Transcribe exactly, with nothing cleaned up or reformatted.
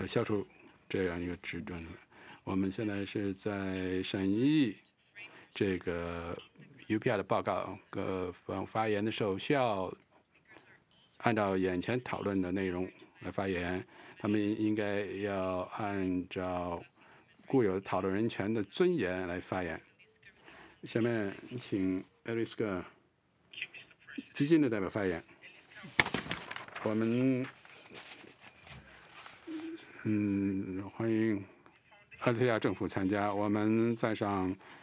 呃消除这样一个指针。我们现在是在审议这个 U P I 的报告，各方发言的时候需要按照眼前讨论的内容来发言，他们应该要按照固有讨论人权的尊严来发言。下面请艾瑞斯克基金的代表发言。我们嗯欢迎澳大利亚政府参加。我们在上